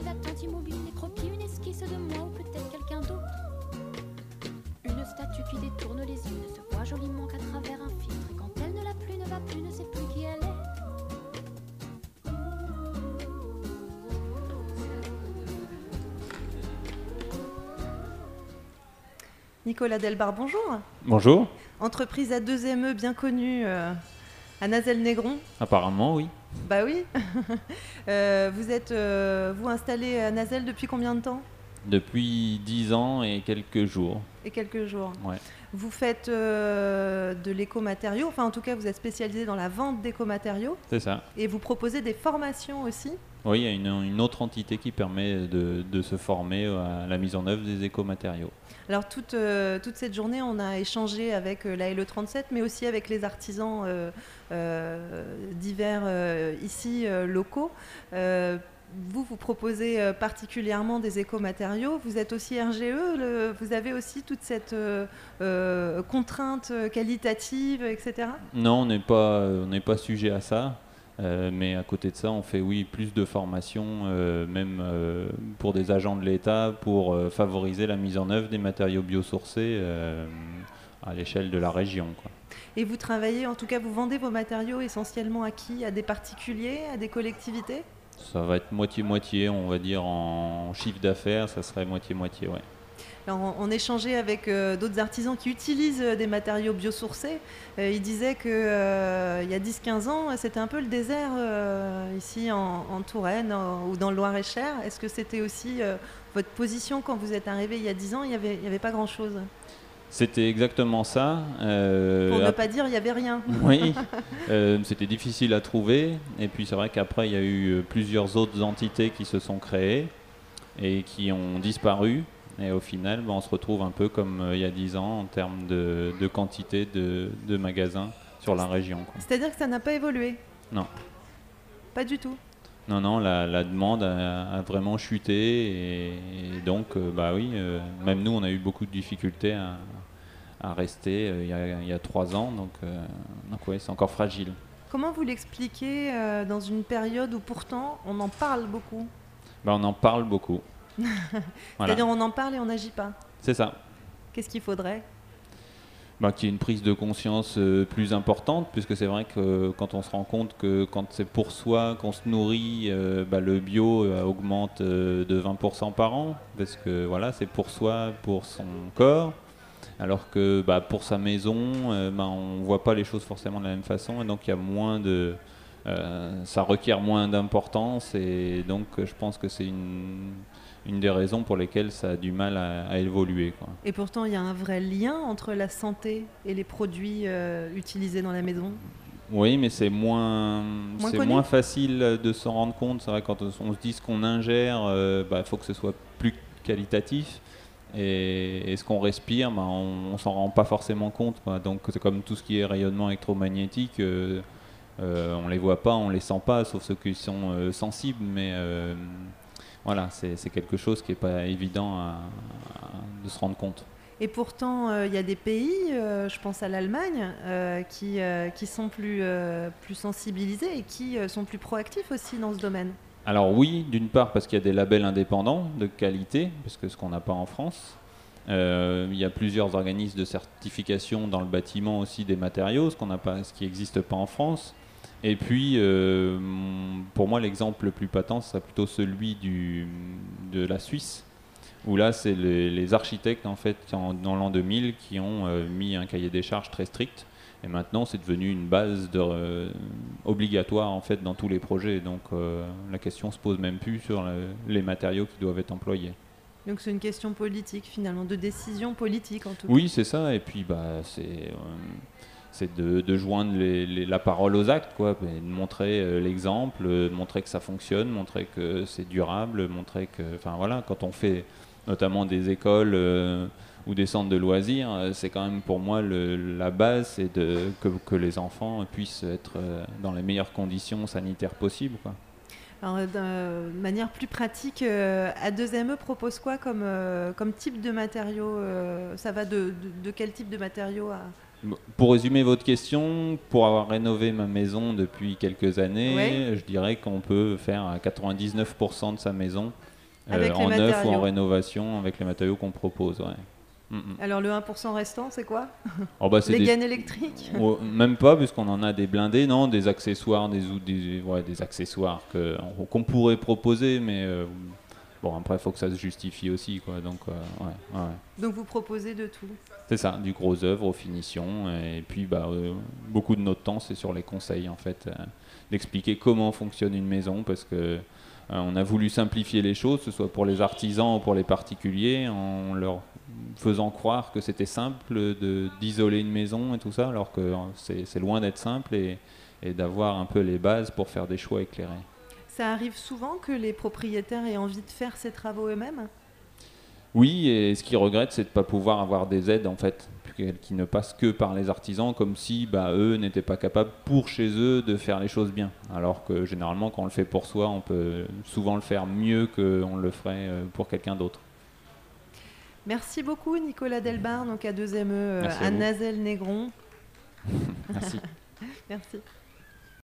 d'attente immobile, des croquis, une esquisse de moi ou peut-être quelqu'un d'autre. Une statue qui détourne les yeux ne se voit joliment qu'à travers un filtre. Et quand elle ne l'a plus, ne va plus, ne sait plus qui elle est. Nicolas Delbar, bonjour. Bonjour. Entreprise à 2ME bien connue à Nazelles-Négron. Apparemment, oui. Bah oui. Vous êtes vous installé à Nazelles depuis combien de temps? Depuis 10 ans et quelques jours. Et quelques jours. Ouais. Vous faites de l'écomatériau, enfin en tout cas vous êtes spécialisé dans la vente d'écomatériaux. C'est ça. Et vous proposez des formations aussi. Oui, il y a une autre entité qui permet de se former à la mise en œuvre des écomatériaux. Alors toute cette journée, on a échangé avec la LE37, mais aussi avec les artisans divers ici locaux. Vous proposez particulièrement des écomatériaux. Vous êtes aussi RGE. Vous avez aussi toute cette contrainte qualitative, etc. Non, on n'est pas sujet à ça. Mais à côté de ça, on fait plus de formations, même pour des agents de l'État, pour favoriser la mise en œuvre des matériaux biosourcés à l'échelle de la région, quoi. Et vous travaillez, en tout cas, vous vendez vos matériaux essentiellement à qui? À des particuliers, à des collectivités? Ça va être moitié-moitié, on va dire, en chiffre d'affaires, ça serait moitié-moitié, ouais. Alors, on échangeait avec d'autres artisans qui utilisent des matériaux biosourcés. Ils disaient qu'il y a 10-15 ans, c'était un peu le désert ici en Touraine ou dans le Loir-et-Cher. Est-ce que c'était aussi votre position quand vous êtes arrivé il y a 10 ans? Il n'y avait pas grand-chose. C'était exactement ça. Pour ne pas dire il n'y avait rien. Oui, c'était difficile à trouver. Et puis c'est vrai qu'après, il y a eu plusieurs autres entités qui se sont créées et qui ont disparu. Et au final, on se retrouve un peu comme il y a 10 ans en termes de quantité de magasins sur la région, quoi. C'est-à-dire que ça n'a pas évolué? Non. Pas du tout? Non, la demande a vraiment chuté. Et donc, même nous, on a eu beaucoup de difficultés à rester il y a 3 ans. Donc ouais, c'est encore fragile. Comment vous l'expliquez dans une période où pourtant on en parle beaucoup? On en parle beaucoup. Voilà. C'est-à-dire on en parle et on n'agit pas. C'est ça. Qu'est-ce qu'il faudrait? Qu'il y ait une prise de conscience plus importante, puisque c'est vrai que quand on se rend compte que quand c'est pour soi qu'on se nourrit, le bio augmente de 20% par an, parce que voilà, c'est pour soi, pour son corps, alors que pour sa maison, on ne voit pas les choses forcément de la même façon, et donc il y a moins de... ça requiert moins d'importance, et donc je pense que c'est une des raisons pour lesquelles ça a du mal à évoluer, quoi. Et pourtant, il y a un vrai lien entre la santé et les produits utilisés dans la maison. Oui, mais c'est moins facile de s'en rendre compte. C'est vrai, quand on se dit ce qu'on ingère, faut que ce soit plus qualitatif. Et ce qu'on respire, on s'en rend pas forcément compte, quoi. Donc c'est comme tout ce qui est rayonnement électromagnétique. On les voit pas, on les sent pas, sauf ceux qui sont sensibles, mais voilà, c'est quelque chose qui n'est pas évident de se rendre compte. Et pourtant, il y a des pays, je pense à l'Allemagne, qui sont plus sensibilisés et qui sont plus proactifs aussi dans ce domaine. Alors oui, d'une part parce qu'il y a des labels indépendants de qualité, parce que ce qu'on n'a pas en France. Il y a plusieurs organismes de certification dans le bâtiment aussi des matériaux, ce qui n'existe pas en France. Et puis, pour moi, l'exemple le plus patent serait plutôt celui de la Suisse, où là, c'est les architectes, en fait, dans l'an 2000, qui ont mis un cahier des charges très strict. Et maintenant, c'est devenu une base obligatoire, en fait, dans tous les projets. Donc, la question se pose même plus sur les matériaux qui doivent être employés. Donc, c'est une question politique, finalement, de décision politique, en tout cas. Oui, c'est ça. Et puis, c'est de joindre la parole aux actes, quoi, de montrer l'exemple, de montrer que ça fonctionne, montrer que c'est durable, montrer que, enfin voilà, quand on fait notamment des écoles ou des centres de loisirs, c'est quand même pour moi la base, c'est que les enfants puissent être dans les meilleures conditions sanitaires possibles, quoi. Alors, de manière plus pratique, A2ME propose quoi comme type de matériaux? Ça va de quel type de matériaux à... Pour résumer votre question, pour avoir rénové ma maison depuis quelques années, je dirais qu'on peut faire à 99% de sa maison Avec les en neuf ou matériaux. en rénovation avec les matériaux qu'on propose. Ouais. Alors le 1% restant, c'est quoi? Oh, bah, c'est Les des- gaines électriques? Même pas, puisqu'on en a des blindés, non, des accessoires, des accessoires qu'on pourrait proposer, mais bon, après, il faut que ça se justifie aussi, quoi. Donc, ouais. Donc vous proposez de tout. C'est ça, du gros œuvre aux finitions, et puis beaucoup de notre temps, c'est sur les conseils, en fait, d'expliquer comment fonctionne une maison, parce que on a voulu simplifier les choses, que ce soit pour les artisans ou pour les particuliers, en leur faisant croire que c'était simple d'isoler une maison et tout ça, alors que c'est loin d'être simple, et d'avoir un peu les bases pour faire des choix éclairés. Ça arrive souvent que les propriétaires aient envie de faire ces travaux eux-mêmes? Oui, et ce qu'ils regrettent, c'est de ne pas pouvoir avoir des aides, en fait, qui ne passent que par les artisans, comme si eux n'étaient pas capables pour chez eux de faire les choses bien. Alors que généralement, quand on le fait pour soi, on peut souvent le faire mieux qu'on le ferait pour quelqu'un d'autre. Merci beaucoup Nicolas Delbar, donc à 2ME Merci à à vous. Nazelles-Négron. Merci. Merci.